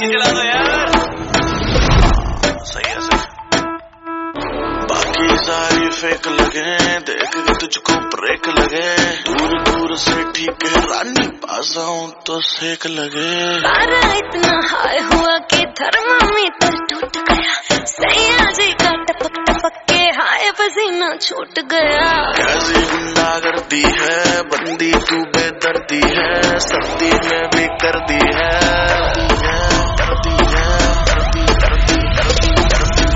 बाकी चला दो यार। सही है सर। बाकी सारी फेक लगे, देख के तुझको ब्रेक लगे। दूर दूर से ठीक है रानी, पास आऊं तो सेक लगे। पारा इतना हाई हुआ कि थर्मामीटर टूट गया। सैया जी का टपक टपक के हाय पसीना छूट गया। कैसी गुंडागर्दी है, बंदी तू बेदर्दी है। सर्दी में भी कर दी है, कर दी है, कर दी, कर दी, कर दी, कर दी।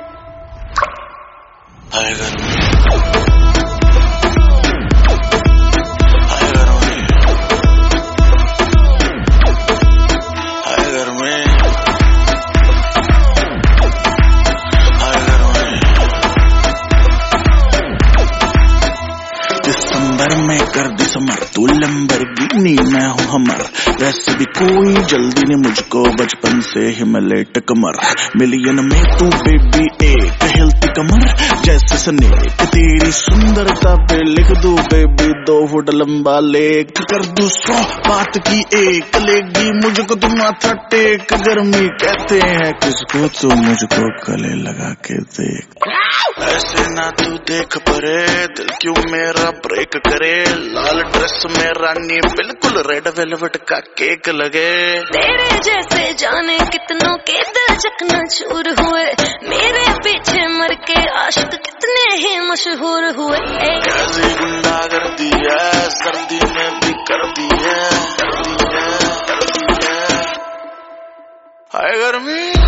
हाय गर्मी, हाय गर्मी, हाय गर्मी, हाय गर्मी। दिसंबर में कर दी समर, तू लैम्बोर्गिनी मैं हूँ हमर। वैसे भी कोई जल्दी नहीं मुझको, बचपन से ही मैं लेट कमर। मिलियन में तू बेबी एक हिलती कमर जैसे स्नेक। तेरी सुंदरता पे लिख दूं बेबी 2 फुट लंबा लेख। कर दूं 100 बात की एक, लेगी मुझको तू माथा टेक। गर्मी कहते हैं किसको, तू मुझको गले लगा के देख। ऐसे ना तू देख परे, दिल क्यों मेरा ब्रेक करे। लाल ड्रेस में रानी बिल्कुल रेड वेलवेट का केक लगे। तेरे जैसे जाने कितनों के दिल चकनाचूर हुए। मेरे पीछे मर के आशिक कितने ही मशहूर हुए। कैसी गुंडागर्दी है, सर्दी में भी कर दी है, कर दी है, कर दी है। हाय गर्मी।